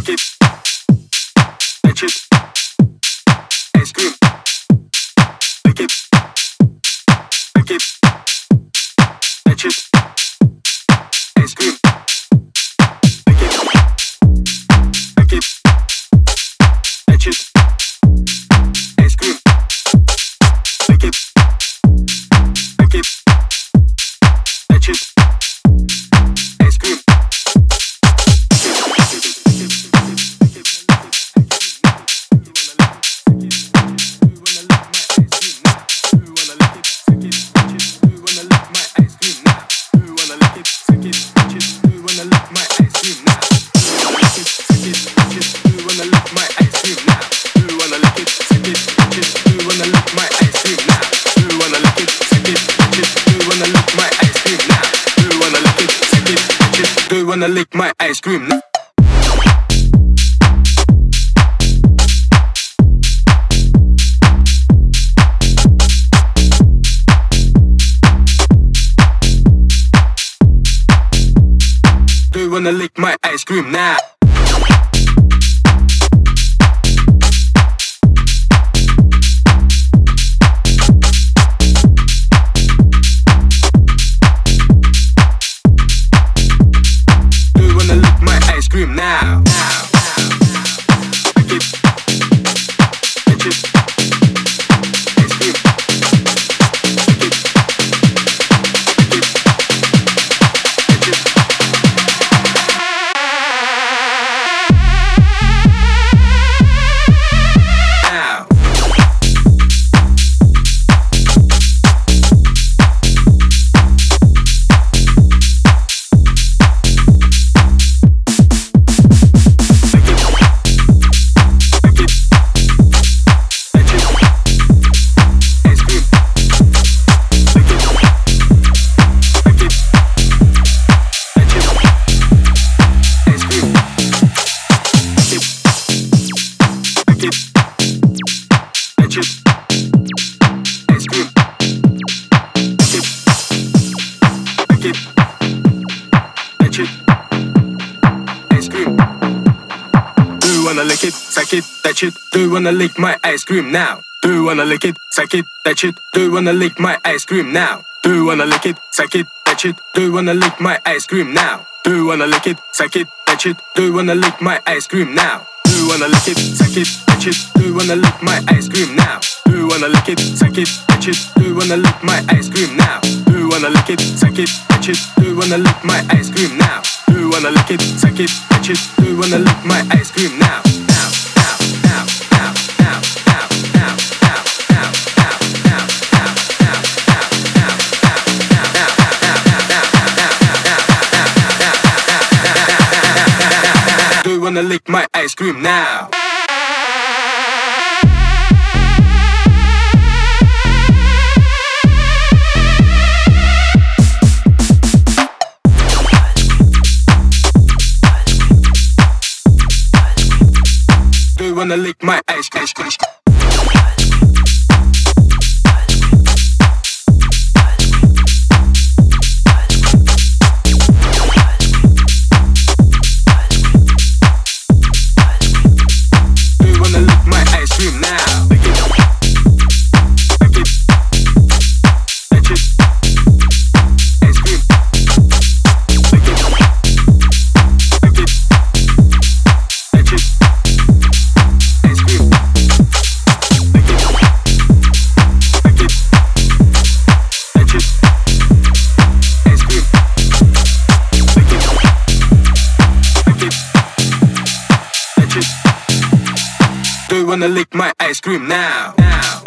lick it, touch it, ice cream. Lick it, touch it, ice cream. Lick it, touch it, ice cream. Lick it, touch it, ice cream. Wanna lick my ice cream now? Do you wanna lick my ice cream now? Scream now. Lick it, suck it, touch it. Do you wanna lick my ice cream now? Do you wanna lick it, suck it, touch it? Do you wanna lick my ice cream now? Do you wanna lick it, suck it, touch it? Do you wanna lick my ice cream now? Do you wanna lick it, suck it, touch it? Do you wanna lick my ice cream now? Do you wanna lick it, suck it, touch it? Do you wanna lick my ice cream now? Do you wanna lick it, suck it, touch it? Do you wanna lick my ice cream now? Do you wanna lick it, suck it, touch it? Do you wanna lick my ice cream now? Do you wanna lick it, suck it, touch it? Do you wanna lick my ice cream now? Do you wanna lick my ice cream now? Do you wanna lick my ice cream? Do you wanna lick my ice cream now?